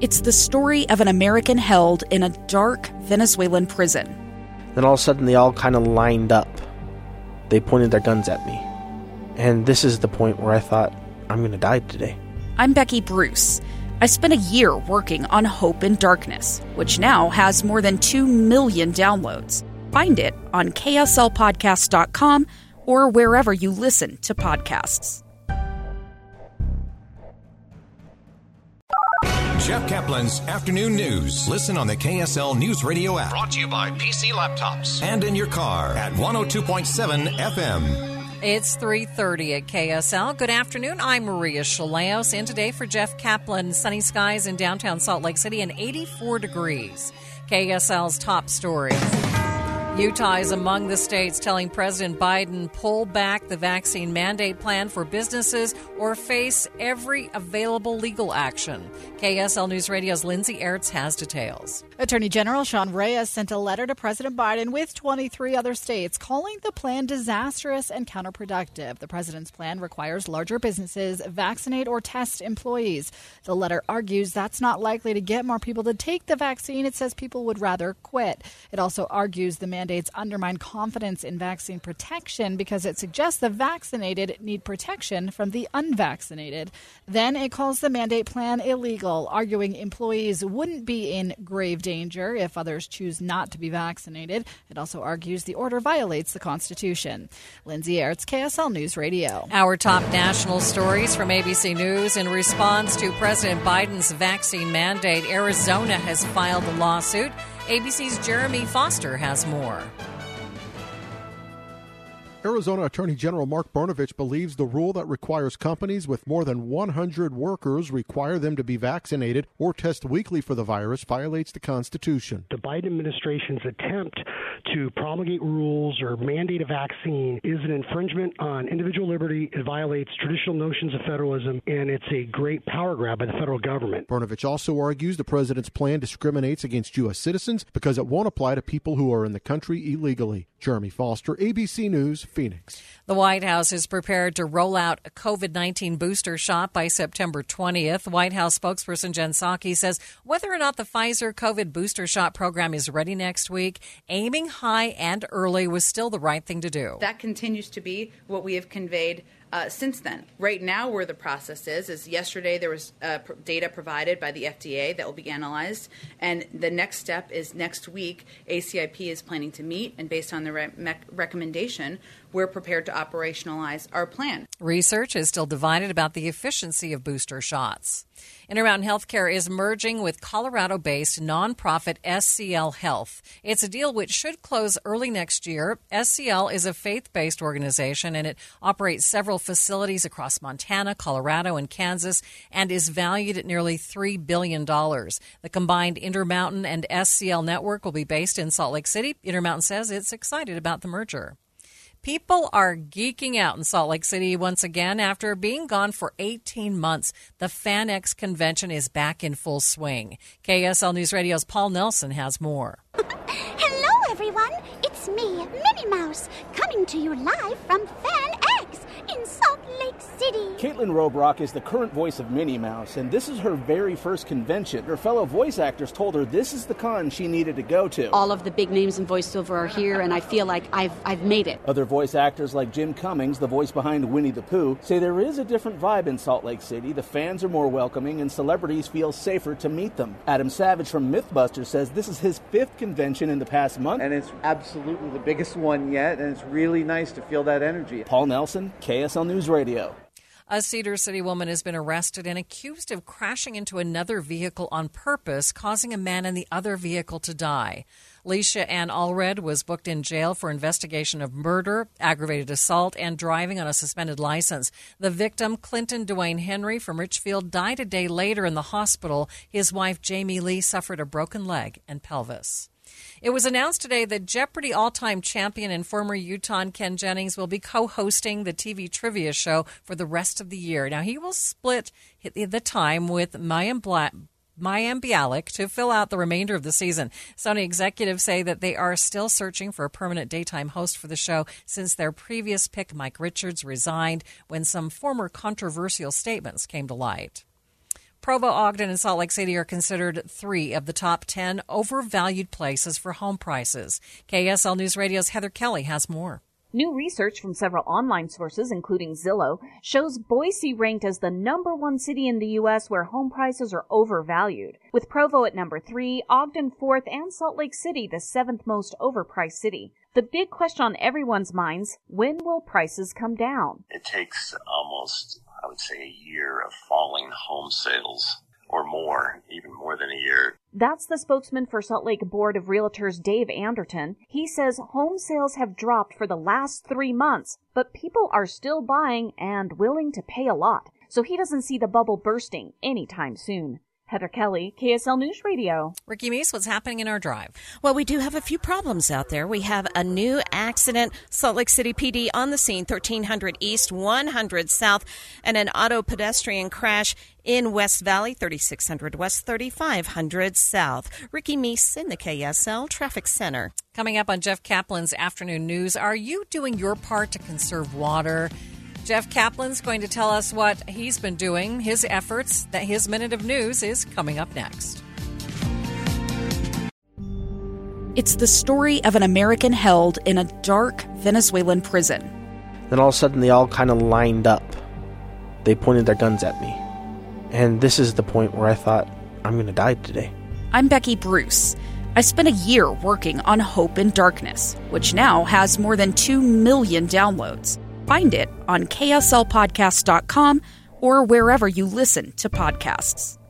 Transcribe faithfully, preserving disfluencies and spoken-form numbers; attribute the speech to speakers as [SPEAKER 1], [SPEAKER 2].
[SPEAKER 1] It's the story of an American held in a dark Venezuelan prison.
[SPEAKER 2] Then all of a sudden they all kind of lined up. They pointed their guns at me. And this is the point where I thought, I'm going to die today.
[SPEAKER 1] I'm Becky Bruce. I spent a year working on Hope in Darkness, which now has more than two million downloads. Find it on K S L podcast dot com or wherever you listen to podcasts.
[SPEAKER 3] Jeff Kaplan's Afternoon News. Listen on the K S L News Radio app. Brought to you by P C Laptops. And in your car at one oh two point seven F M.
[SPEAKER 4] It's three thirty at K S L. Good afternoon. I'm Maria Chaleos. In today for Jeff Kaplan, sunny skies in downtown Salt Lake City and eighty-four degrees. K S L's top story. Utah is among the states telling President Biden pull back the vaccine mandate plan for businesses or face every available legal action. K S L News Radio's Lindsay Ertz has details.
[SPEAKER 5] Attorney General Sean Reyes sent a letter to President Biden with twenty-three other states calling the plan disastrous and counterproductive. The president's plan requires larger businesses vaccinate or test employees. The letter argues that's not likely to get more people to take the vaccine. It says people would rather quit. It also argues the mandates undermine confidence in vaccine protection because it suggests the vaccinated need protection from the unvaccinated. Then it calls the mandate plan illegal, arguing employees wouldn't be in grave danger if others choose not to be vaccinated. It also argues the order violates the Constitution. Lindsay Ertz, K S L News Radio.
[SPEAKER 4] Our top national stories from A B C News. In response to President Biden's vaccine mandate, Arizona has filed a lawsuit. A B C's Jeremy Foster has more.
[SPEAKER 6] Arizona Attorney General Mark Brnovich believes the rule that requires companies with more than one hundred workers require them to be vaccinated or test weekly for the virus violates the Constitution.
[SPEAKER 7] The Biden administration's attempt to promulgate rules or mandate a vaccine is an infringement on individual liberty. It violates traditional notions of federalism, and it's a great power grab by the federal government.
[SPEAKER 6] Brnovich also argues the president's plan discriminates against U S citizens because it won't apply to people who are in the country illegally. Jeremy Foster, A B C News, Phoenix.
[SPEAKER 4] The White House is prepared to roll out a COVID nineteen booster shot by September twentieth. White House spokesperson Jen Psaki says whether or not the Pfizer COVID booster shot program is ready next week, aiming high and early was still the right thing to do.
[SPEAKER 8] That continues to be what we have conveyed Uh, since then. Right now, where the process is, is yesterday there was uh, pr- data provided by the F D A that will be analyzed, and the next step is next week, A C I P is planning to meet, and based on the re- me- recommendation, we're prepared to operationalize our plan.
[SPEAKER 4] Research is still divided about the efficiency of booster shots. Intermountain Healthcare is merging with Colorado-based nonprofit S C L Health. It's a deal which should close early next year. S C L is a faith-based organization, and it operates several facilities across Montana, Colorado, and Kansas, and is valued at nearly three billion dollars. The combined Intermountain and S C L network will be based in Salt Lake City. Intermountain says it's excited about the merger. People are geeking out in Salt Lake City once again after being gone for eighteen months. The FanX convention is back in full swing. K S L News Radio's Paul Nelson has more.
[SPEAKER 9] Hello, everyone. It's me, Minnie Mouse, coming to you live from FanX in Salt Lake City.
[SPEAKER 10] Caitlin Robrock is the current voice of Minnie Mouse, and this is her very first convention. Her fellow voice actors told her this is the con she needed to go to.
[SPEAKER 11] All of the big names in voiceover are here, and I feel like I've I've made it.
[SPEAKER 10] Other voice actors like Jim Cummings, the voice behind Winnie the Pooh, say there is a different vibe in Salt Lake City. The fans are more welcoming, and celebrities feel safer to meet them. Adam Savage from Mythbusters says this is his fifth convention in the past month.
[SPEAKER 12] And it's absolutely the biggest one yet, and it's really nice to feel that energy.
[SPEAKER 10] Paul Nelson, K S L News Radio.
[SPEAKER 4] A Cedar City woman has been arrested and accused of crashing into another vehicle on purpose, causing a man in the other vehicle to die. Leisha Ann Allred was booked in jail for investigation of murder, aggravated assault, and driving on a suspended license. The victim, Clinton Dwayne Henry from Richfield, died a day later in the hospital. His wife, Jamie Lee, suffered a broken leg and pelvis. It was announced today that Jeopardy all-time champion and former Utahan Ken Jennings will be co-hosting the T V trivia show for the rest of the year. Now, he will split the time with Mayim Black. Mayim Bialik to fill out the remainder of the season. Sony executives say that they are still searching for a permanent daytime host for the show since their previous pick, Mike Richards, resigned when some former controversial statements came to light. Provo, Ogden, and Salt Lake City are considered three of the top ten overvalued places for home prices. K S L News Radio's Heather Kelly has more.
[SPEAKER 13] New research from several online sources, including Zillow, shows Boise ranked as the number one city in the U S where home prices are overvalued, with Provo at number three, Ogden fourth, and Salt Lake City the seventh most overpriced city. The big question on everyone's minds, when will prices come down?
[SPEAKER 14] It takes almost, I would say, a year of falling home sales or more, even more than a year.
[SPEAKER 13] That's the spokesman for Salt Lake Board of Realtors, Dave Anderton. He says home sales have dropped for the last three months, but people are still buying and willing to pay a lot. So he doesn't see the bubble bursting anytime soon. Heather Kelly, K S L News Radio.
[SPEAKER 4] Ricky Meese, what's happening in our drive?
[SPEAKER 15] Well, we do have a few problems out there. We have a new accident, Salt Lake City P D on the scene, thirteen hundred East, one hundred South, and an auto pedestrian crash in West Valley, thirty-six hundred West, thirty-five hundred South. Ricky Meese in the K S L Traffic Center.
[SPEAKER 4] Coming up on Jeff Kaplan's Afternoon News, are you doing your part to conserve water? Jeff Kaplan's going to tell us what he's been doing, his efforts. That his Minute of News is coming up next.
[SPEAKER 1] It's the story of an American held in a dark Venezuelan prison.
[SPEAKER 2] Then all of a sudden they all kind of lined up. They pointed their guns at me. And this is the point where I thought, I'm going to die today.
[SPEAKER 1] I'm Becky Bruce. I spent a year working on Hope in Darkness, which now has more than two million downloads. Find it on K S L podcast dot com or wherever you listen to podcasts.